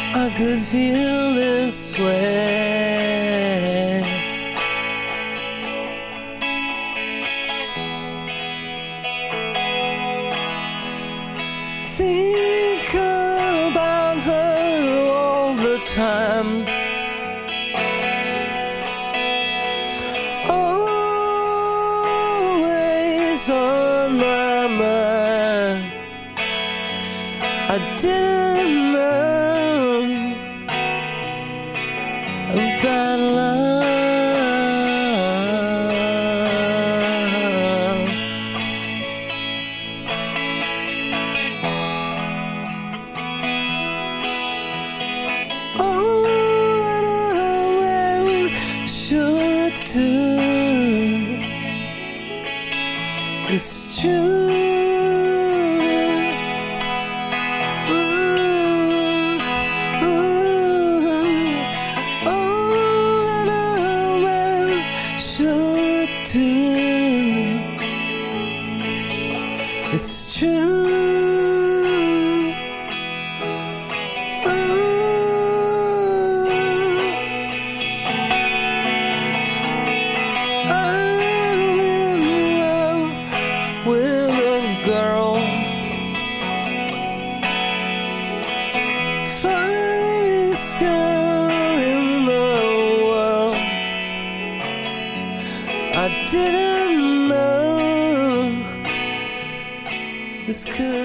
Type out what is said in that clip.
I could feel this way. Think about her all the time. Always on my mind. I didn't know about love. Oh, and I should do. It's true. It's true. I'm in love with a girl, finest girl in the world. I didn't know this could